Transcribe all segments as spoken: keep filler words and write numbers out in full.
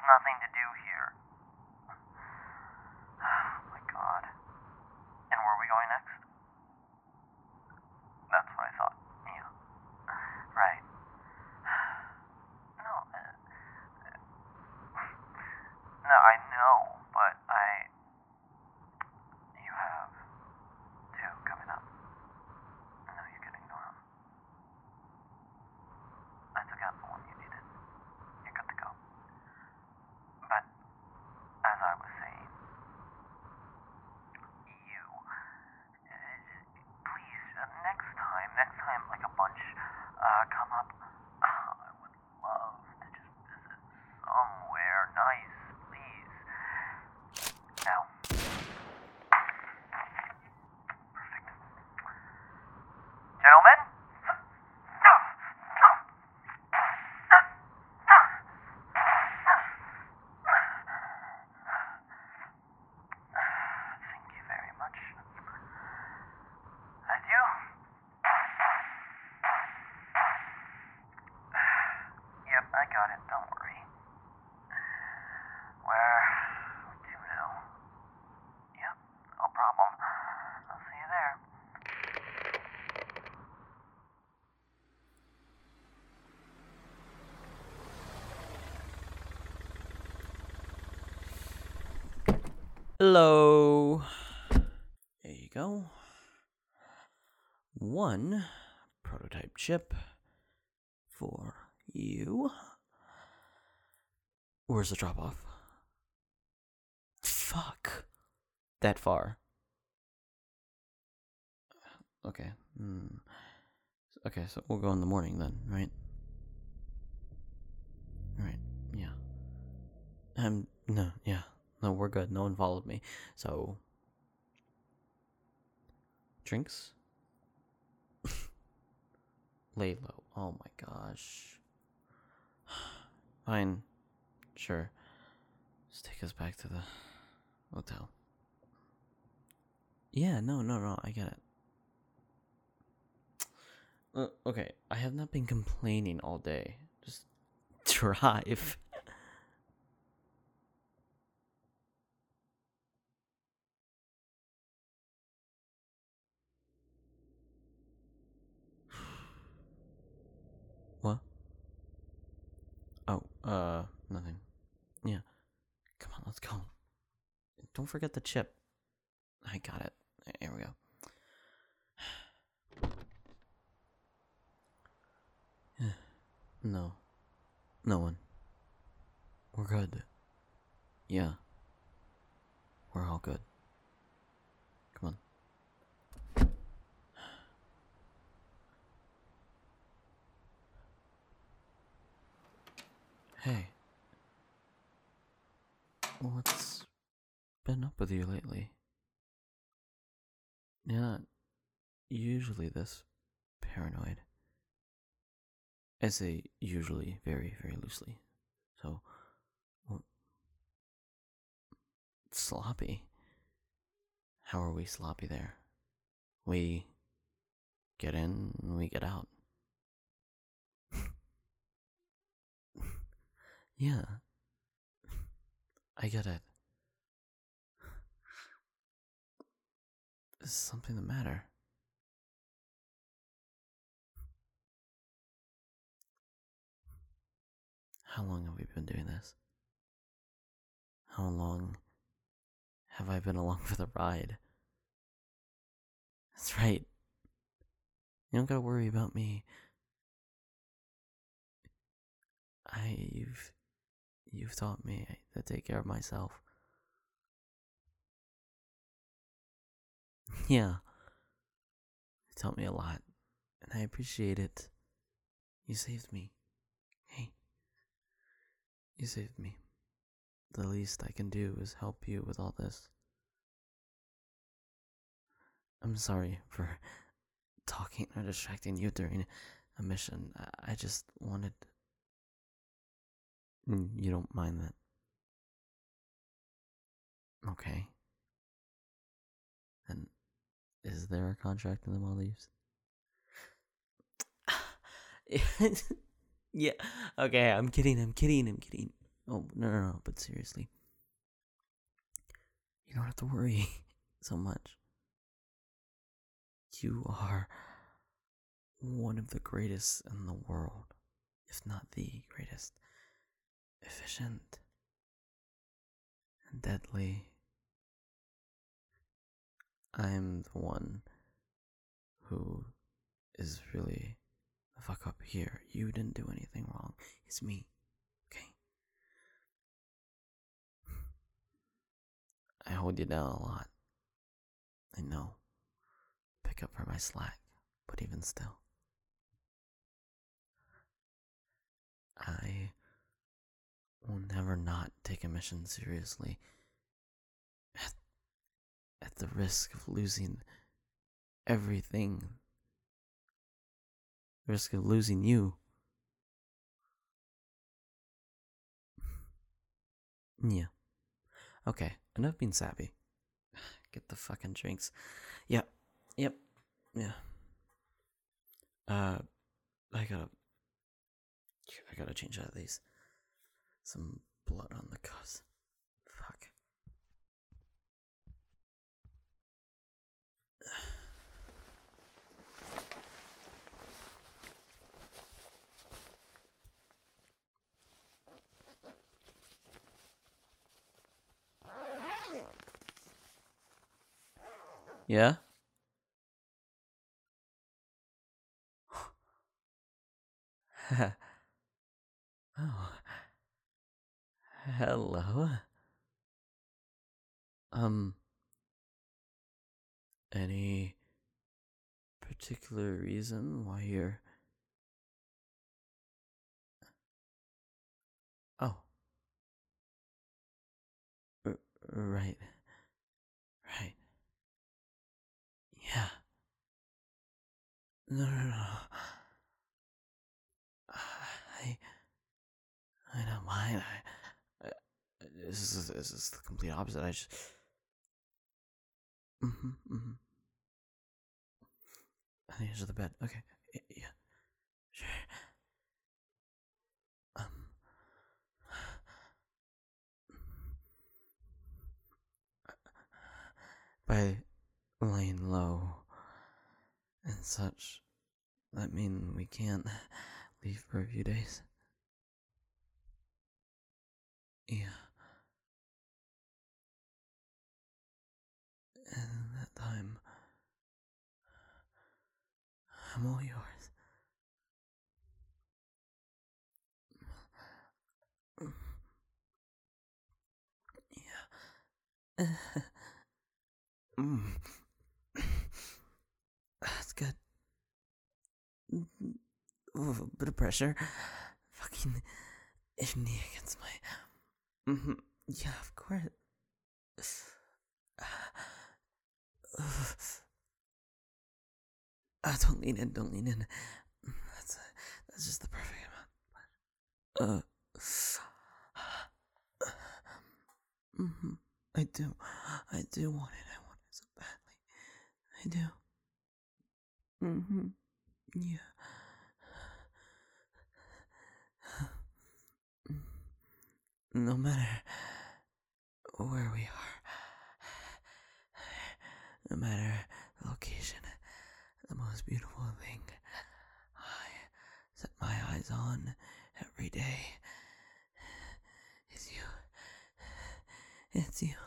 nothing to do here. Oh my god. And where are we going next? That's what I thought. Yeah. Right. No, uh, no, I know, but I... You have two coming up. No, you can ignore them. I took out the one you needed. You're good to go. But, as I was saying, you... uh, Please, uh, next time, next time, like a bunch uh, come up, uh, I would love to just visit somewhere nice, please. Now. Perfect. Gentlemen? Thank you very much. Adieu. Yep, I got it, don't worry. Where to now? Yep, no problem. I'll see you there. Hello. There you go. One prototype chip for you. Where's the drop off? Fuck. That far. Okay. Hmm. Okay, so we'll go in the morning then, right? Right. Yeah. Um. No. Yeah. No, we're good. No one followed me. So. Drinks? Lay low. Oh my gosh. Fine. Sure. Just take us back to the hotel. Yeah, no, no, no. I get it. Uh, okay, I have not been complaining all day. Just drive. What? Oh, uh, nothing. Yeah. Come on, let's go. Don't forget the chip. I got it. Here we go. No. No one. We're good. Yeah. We're all good. Come on. Hey. What's been up with you lately? You're not usually this paranoid. I say usually very, very loosely. So, well, sloppy. How are we sloppy there? We get in, we get out. Yeah. I get it. Is something the matter? How long have we been doing this? How long have I been along for the ride? That's right. You don't gotta worry about me. I you've you've taught me to take care of myself. Yeah. You taught me a lot, and I appreciate it. You saved me. Hey. You saved me. The least I can do is help you with all this. I'm sorry for talking or distracting you during a mission. I, I just wanted. Mm, You don't mind that? Okay. And is there a contract in the Maldives? Yeah. Okay, I'm kidding. I'm kidding. I'm kidding. Oh, no, no, no, but seriously. You don't have to worry so much. You are one of the greatest in the world, if not the greatest. Efficient and deadly. I'm the one who is really the fuck up here. You didn't do anything wrong. It's me, okay? I hold you down a lot. I know. Pick up for my slack, but even still. I will never not take a mission seriously at, at the risk of losing everything. The risk of losing you. Yeah. Okay, enough being sappy. Get the fucking drinks. Yep. Yep. Yeah. Uh, I gotta. I gotta change out of these. Some blood on the cuffs. Fuck. Yeah? Oh. Hello. Um. Any particular reason why you're. Oh. R- right. Right. Yeah. No, no, no. I. I don't mind. I. I this is this is the complete opposite. I just. Mm-hmm. Mm-hmm. On the edge of the bed. Okay. Y- yeah. Sure. Um. By laying low and such, that mean we can't leave for a few days. Yeah. And in that time, I'm all yours. Yeah. mm. That's good. Ooh, a bit of pressure. Fucking hit your knee against my. Mm-hmm. Yeah, of course. Uh, don't lean in. Don't lean in. That's uh, that's just the perfect amount. Uh. Mm-hmm. I do. I do want it. I want it so badly. I do. Mm-hmm. Yeah. No matter where we are, no matter the location, the most beautiful thing I set my eyes on every day is you. It's you.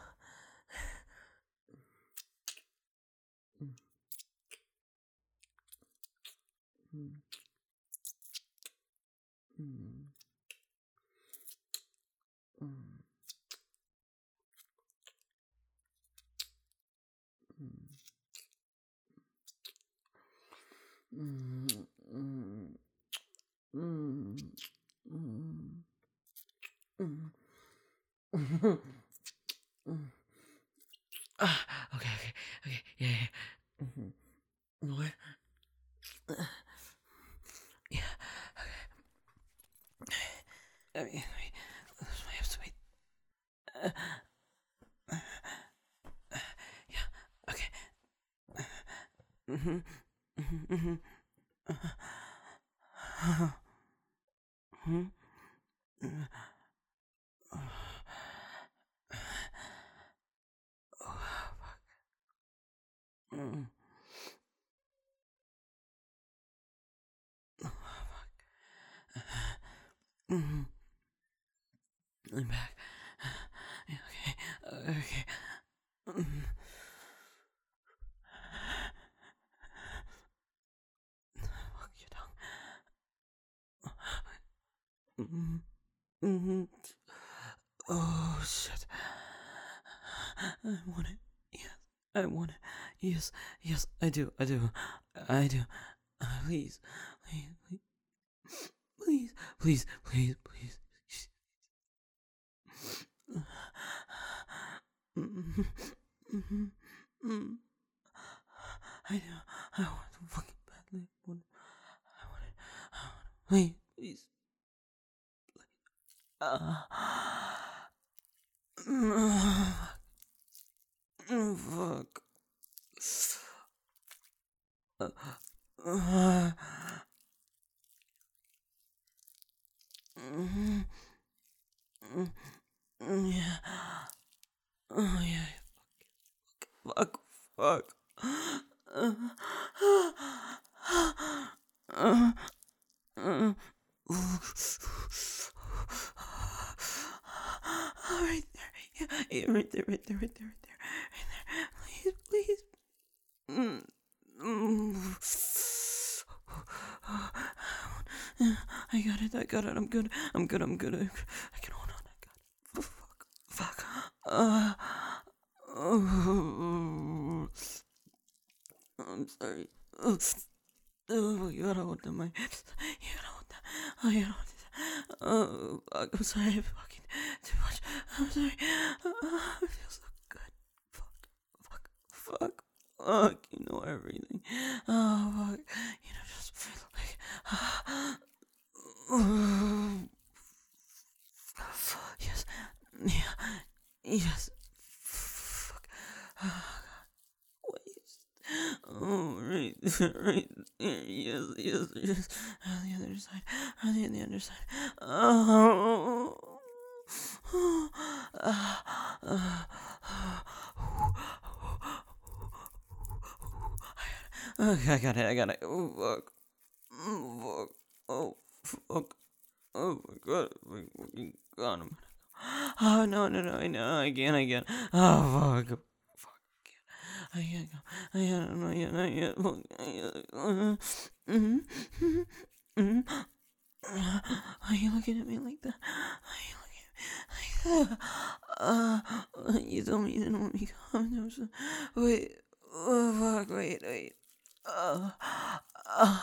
Mm. Mm. Mm. Mm. Mm. Mm. Mm. Mm. Mm. Mm. Ah, okay, okay, okay, yeah, yeah. Mm-hmm. What? Uh, yeah, okay. I mean, wait, this my hips, wait. Uh, uh, yeah, okay. Mm-hmm. Mm-hmm. Mm-hmm. Uh, hmm? Mm. Mm. I'm back. Okay. Okay. Mm. Fuck your tongue. Mm. Mm. Oh shit. I want it. Yes. I want it. Yes. Yes. I do. I do. I do. Uh, please. Please. Please. Please. Please. Please. Mm. Mm. Mm. I do. I want it fucking badly. I want it. I want it. I want it. Please. Please. Uh. Mm. Mm. Fuck. Uh. Uh. Mm. Mm. Mm. Yeah. Oh yeah. Fuck. Fuck. Uh. Uh. Uh. Oh, right there. Yeah, yeah, right there, right there, right there, right there. Right there. Please, please. Mm. Mm. I got it, I got it, I'm good, I'm good, I'm good. I can hold on, I got it. Fuck, fuck. Uh, oh, I'm sorry. Oh, my god, I want that. My, you gotta hold that. Oh, you gotta hold that. Oh, fuck, I'm sorry, I'm fucking too much. I'm sorry. Oh, it feels so good. Fuck, fuck, fuck, fuck. You know everything. Oh, fuck. You know, just like. Yes. Yeah. Yes. Fuck. Wait. Oh, right. Right. Yes. Yes. Yes. On the other side. On the, the other side. Oh. Okay, I got it. I got it. Oh, fuck. Oh, fuck. Oh, fuck. Oh my god, my fucking god. I'm... Oh no, no, no, no, I can't, I can't. Oh fuck. Fuck. I can't go. I can't, I can't, I can't. Fuck. I can't. Mm-hmm. Mm-hmm. Are you looking at me like that? Are you looking at me like that? Uh, you told me you didn't want me to come. No, so... Wait. Oh fuck, wait, wait. Uh, uh,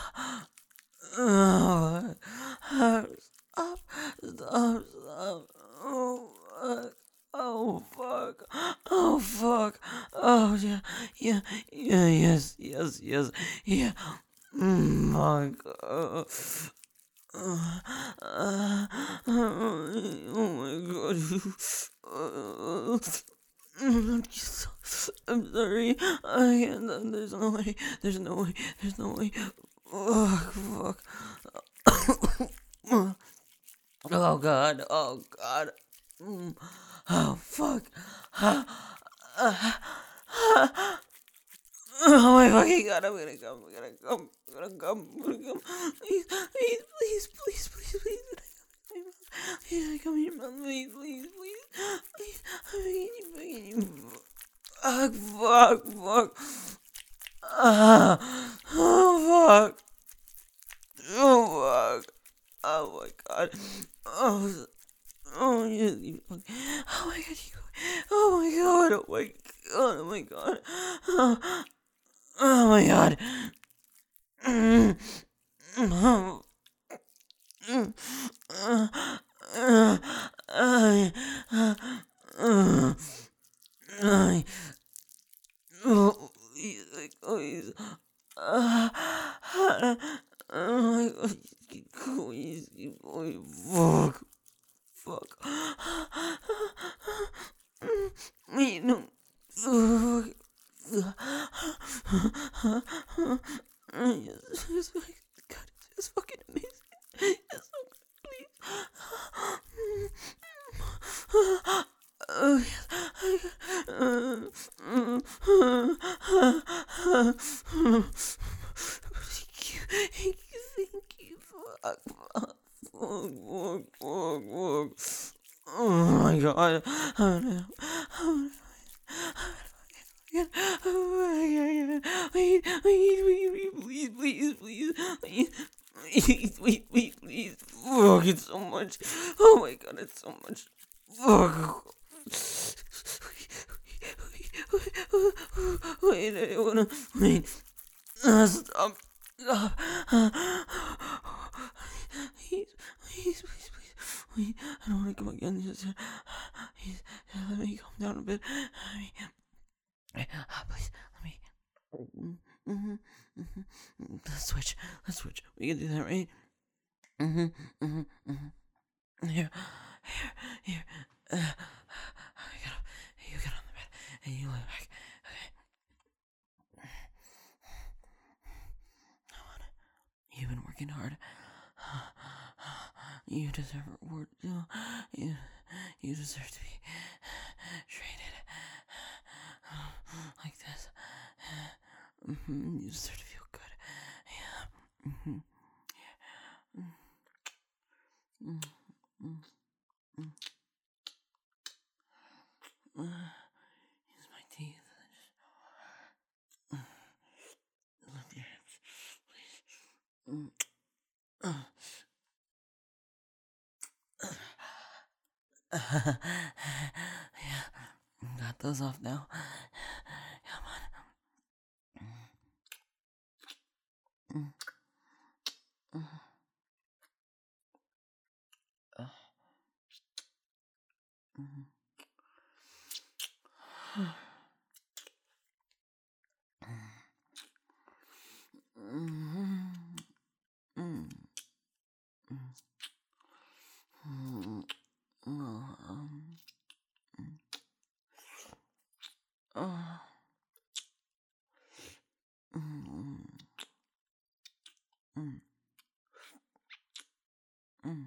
uh, uh, stop, stop, stop. Oh, fuck. Oh, fuck. Oh, fuck. Oh, yeah, yeah, yeah, yes, yes, yes, yeah. Mm, fuck. Uh, uh, uh, oh, my God. Uh, I'm just, I'm sorry. I can't, there's no way, there's no way, there's no way. Fuck, fuck. Oh god, oh god. Mm. Oh fuck. Oh my fucking god, I'm gonna come, I'm gonna come, I'm gonna come, I'm gonna come. Please, please, please, please, please, please. Please, come here, mom, please, please, please. Please, I'm begging you, begging you. Fuck, fuck, fuck. Ah, oh fuck. Oh fuck. Oh my god. Oh, oh, you, you, oh my god, you, oh my god, oh my god, oh my god, oh, oh my god. Mm, oh, mm, uh, uh, uh, uh, uh, uh, oh, please, uh, uh, oh my god, please, fuck. Fuck. Wait, no. Fuck. Yes, yes, God, it's fucking amazing. It's so good, please. Oh, yes. Fuck, fuck, fuck, fuck, fuck, fuck. Oh my god. Wait, wait, wait, wait, please, please, please, please. Please, please, please, please. Fuck, it's so much. Oh my god, it's so much. Fuck. Wait, I wanna. Wait. Uh, stop. Stop. Please, please, please, please. Wait, I don't wanna come again. Just, please, let me calm down a bit. Let me. Please, let me. Mm-hmm, mm-hmm. Let's switch. Let's switch. We can do that, right? Mm-hmm, mm-hmm, mm-hmm. Here, here, here. Uh, I get up. You get on the bed, and you lay back. Okay. I want it. You've been working hard. You deserve a reward. You, you, you deserve to be treated like this. Mm-hmm. You deserve to feel good. Yeah. Mm-hmm. Yeah. Mm-hmm. Mm-hmm. Uh, use my teeth. Just uh, lift your hips, please. Mm. Uh. Yeah, got those off now. Come on. Mm. Mm. Uh. Mm. Mm. Mm. Mm. Um. Uh. Mm. Mm. Mm.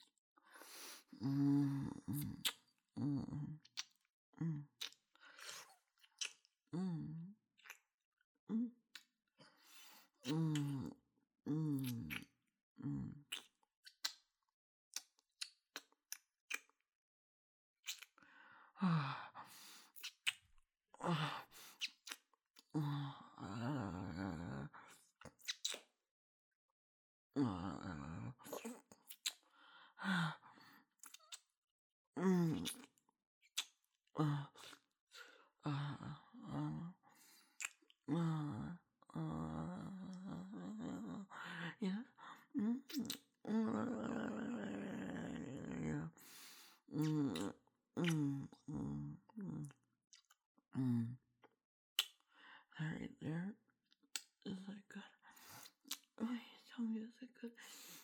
Mm. Mm. Mm. Mm. Mm. Mm. Mm. Mm. Ah. Ah. Ah. Ah. Ah. Mm. Ah. Ah. Ah. Ah. Ah. Yeah. Mm. Yeah. Mm. Mm. Mm. Mm. Right there. Is that good? Oh, you tell me, is it good?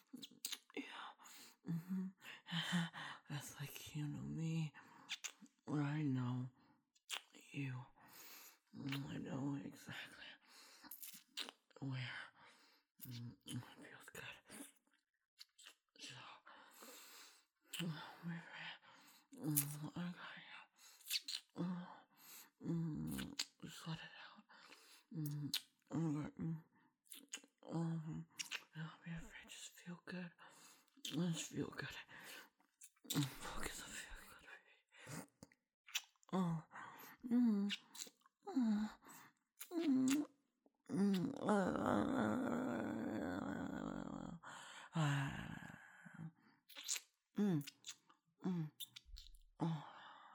Yeah. Mm-hmm. That's like you know me. Or I know you. Mm, I know exactly where. Mm, it feels good. So, where? Mm, I got you. Mm, mm, just let it out. Mm, mm, mm, um, don't be afraid. Just feel good. Just feel good. Mm, focus on feeling good. Oh. Mm, mm, mm, mm, uh, mm, mm, oh.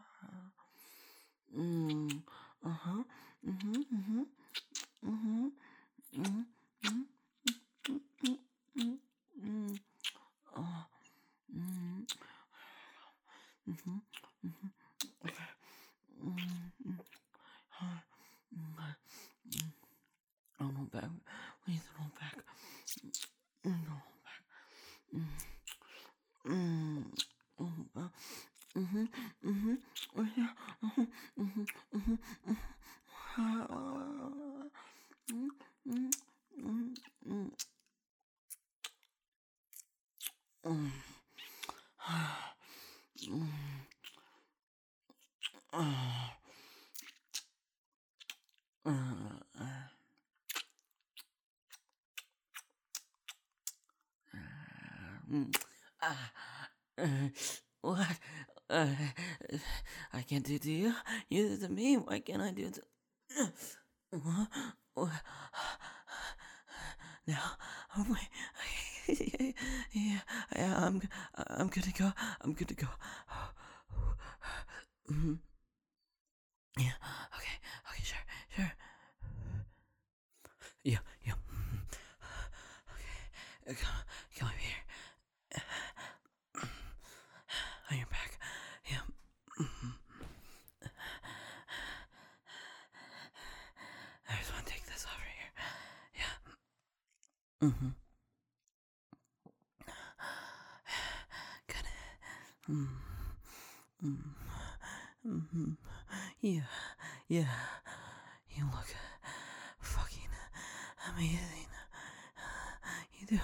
Mm, uh-huh. Mhm, mhm, mhm, mhm, mhm, mhm, mhm, mhm. Oh, mm, mhm, mhm. Okay. Mm, mm, huh, mm, mm. Oh, no, back. Please, no, back. Mm, no, back. Mm, mm, oh, back. Mhm, mhm. Oh, yeah. Mhm, mhm, mhm, mhm. Ah, mm, mm, mm, mm, mm. Mm, ah, ah, ah. Mm. Ah. Uh, what? Uh, I can't do it to you. You do it to me. Why can't I do it to... Now, oh wait. Yeah, yeah, I'm, I'm good to go. I'm good to go. Mm-hmm. Yeah. Okay. Okay. Sure. Sure. Yeah. Yeah. Okay. Come, come over here. On your back. Yeah. Mm-hmm. I just want to take this over here. Yeah. Mm-hmm. Good. Mm-hmm. Mm-hmm. Yeah. Yeah. You look fucking amazing. You do.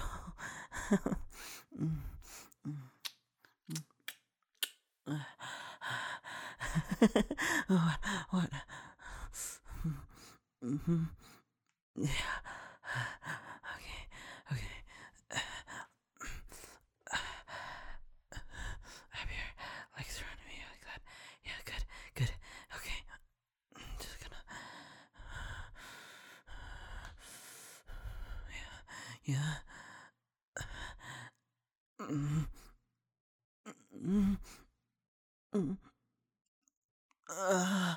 What? What? Mm-hmm. Yeah. Okay. Okay. Have your legs around me like that. Yeah. Good. Good. Okay. I'm just gonna. Yeah. Yeah. Mm-hmm. Mm-hmm. Uh,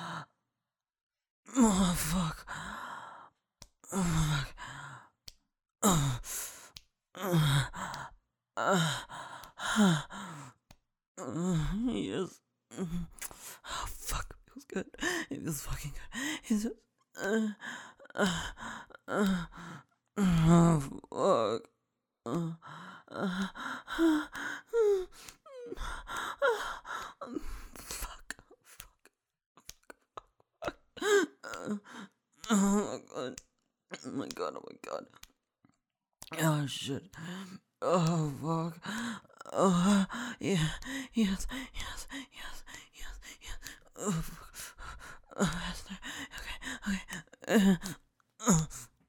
oh fuck. Oh fuck. Uh, uh, uh, uh, yes. Oh fuck. It feels good. It feels fucking good. It's just. Uh, uh, uh, oh fuck. Uh, uh, fuck. Oh my god. Oh my god, oh my god. Oh shit. Oh fuck. Oh yeah. Yes, yes, yes, yes, yes. Oh fuck. Oh, Esther. Okay, okay. Uh, uh,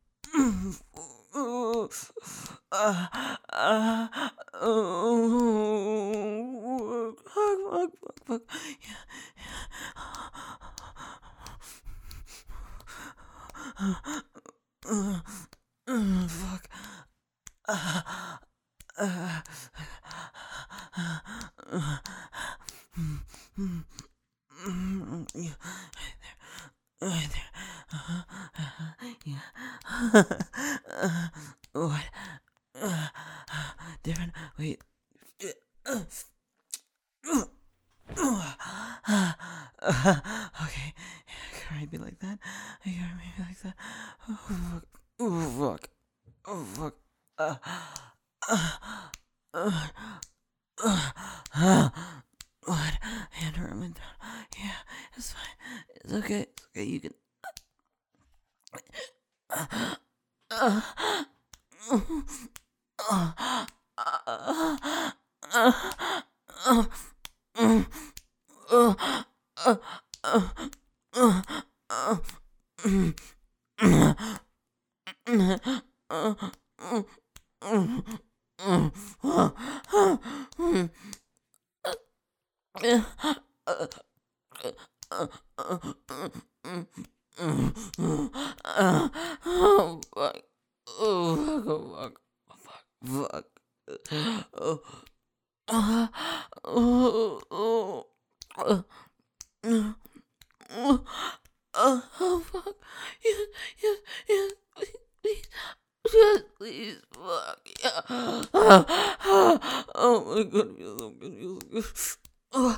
uh, uh, uh, oh, fuck, fuck, fuck, fuck. Yeah, yeah. Uh, uh, fuck. Uh, uh, uh, mm, mm, yeah, right there. Uh, uh, yeah. Uh, what? Uh, different. Wait. Uh, okay. Can I be like that? Can I be like that? Oh fuck. Oh fuck. Oh fuck. Uh, uh, uh, uh, uh, what? Hand around my throat. Yeah, it's fine. It's okay. It's okay. You can. Uh, uh, uh, uh, uh, uh, uh, uh, uh, uh, uh, uh, uh, mm, mm, mm, uh, mm, mm, mm, uh, uh, mm, uh, uh, uh, uh, mm, mm, mm, uh, oh, fuck. Oh, fuck, oh, fuck. Fuck. Oh. Uh, oh, oh, uh, uh, uh, uh, oh, fuck. Yes, yes, yes, please, please. Yes, please, fuck, yeah. Uh, uh, oh my god, it feels so good, it feels so good. Uh,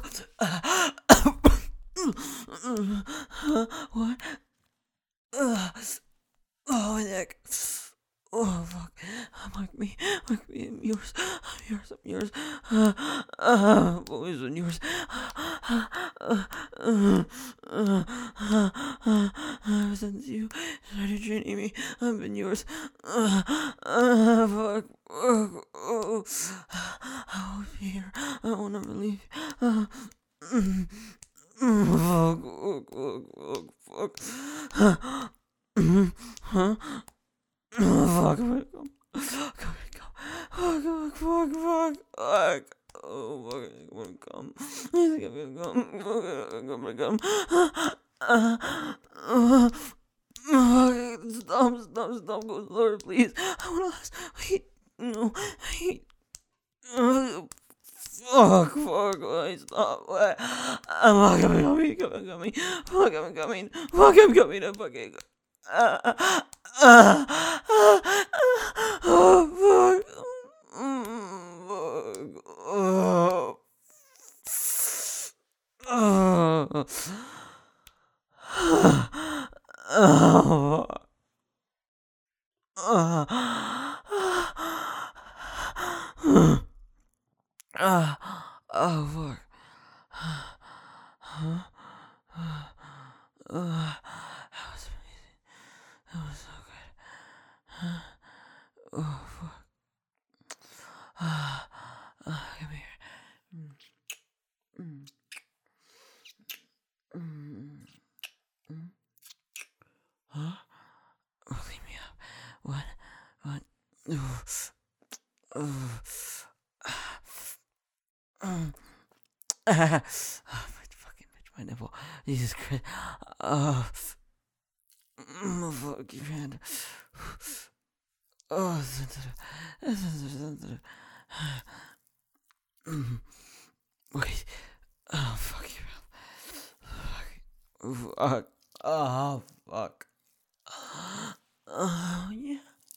uh, what? Uh, oh, my neck. Oh fuck! Mark me, mark me. I'm yours. I'm yours. I'm yours. Uh, uh, always been yours. Uh, uh, uh, uh, uh, uh, ever since you started training me, I've been yours. Uh, uh, fuck. Fuck. Oh, I will be here. I will never leave. Uh, mm, mm, fuck. Fuck. Fuck. Fuck. Uh, mm, huh? Oh, fuck, I'm gonna go. Fuck, I'm gonna go. Fuck, I'm fuck, fuck, fuck, fuck. Oh, fuck, I'm gonna come. I think I'm gonna come. I'm gonna come. Uh, uh, uh, stop, stop, stop. Go slower, please. I wanna last. Wait, no, wait. Uh, fuck, fuck, wait, stop. Wait. I'm coming, coming, coming, coming. Fuck, I'm coming. Fuck, I'm coming. I'm fucking. Uh, uh, uh, uh, oh, fuck. Mm, fuck. Oh. Oh. Oh. Uh, uh, oh fuck. Uh, uh, that was amazing. That was so good. Uh, oh fuck. Uh, uh, come here. Mm, mm, mm, mm. Huh? Oh, leave me up. What? What? Oh. Oh. Mm. Ah, oh, my fucking bitch, my nipple. Jesus Christ. Oh. Mm, fuck your hand. Oh, sensitive. Sensitive, sensitive. Mm. Wait. Oh, fuck your mouth. Fuck. Oh, fuck. Oh, yeah.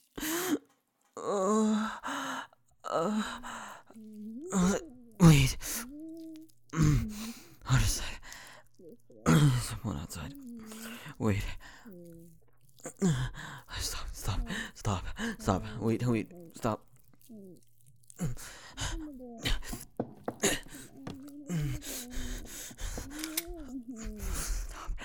Oh. Uh, uh, wait. Mm. What is that? Someone outside. Wait. Stop, stop, stop, stop. Wait, wait, stop. Stop.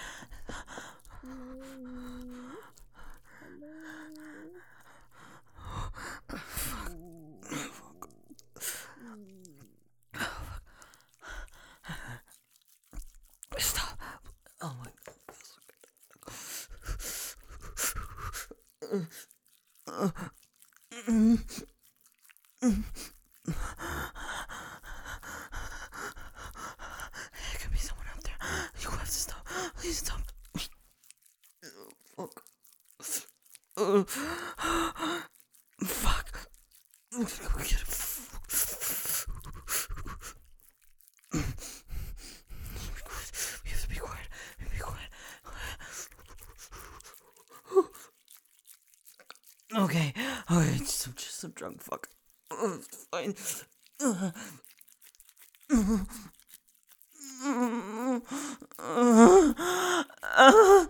Stop. Oh my god. There could be someone out there. You have to stop. Please stop. Fuck. Uh, fuck. I'm gonna go get him. We have to be quiet. We have to be quiet. Okay. Okay, just, I'm just some drunk fuck. Uh, it's fine. Uh, uh, uh, uh,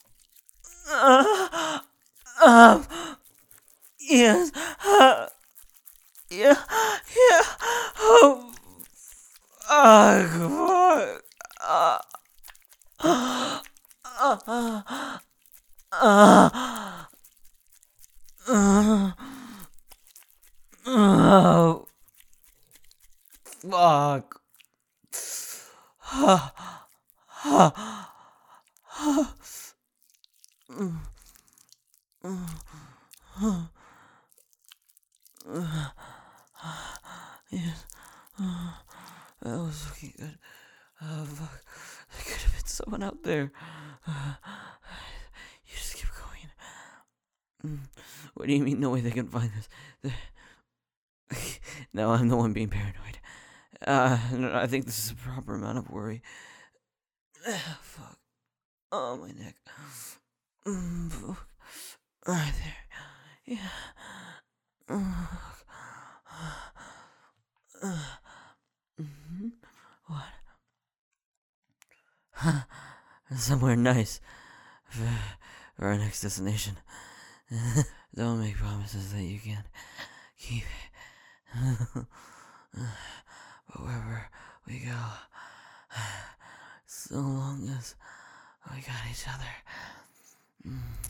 uh, uh, yes. Uh, yeah. Yeah. Oh. Oh, fuck. Uh, uh, uh, uh, uh, oh, fuck. Yes. That was looking good. Oh, fuck. There could have been someone out there. Uh, you just keep going. Mm. What do you mean, no way they can find us? No, I'm the one being paranoid. Uh, no, I think this is a proper amount of worry. Fuck. Oh, my neck. Mm, fuck. Right there. Yeah. Mm. Mm-hmm. What? Huh. Somewhere nice for, for our next destination. Don't make promises that you can't keep. But wherever we go, so long as we got each other. Mm.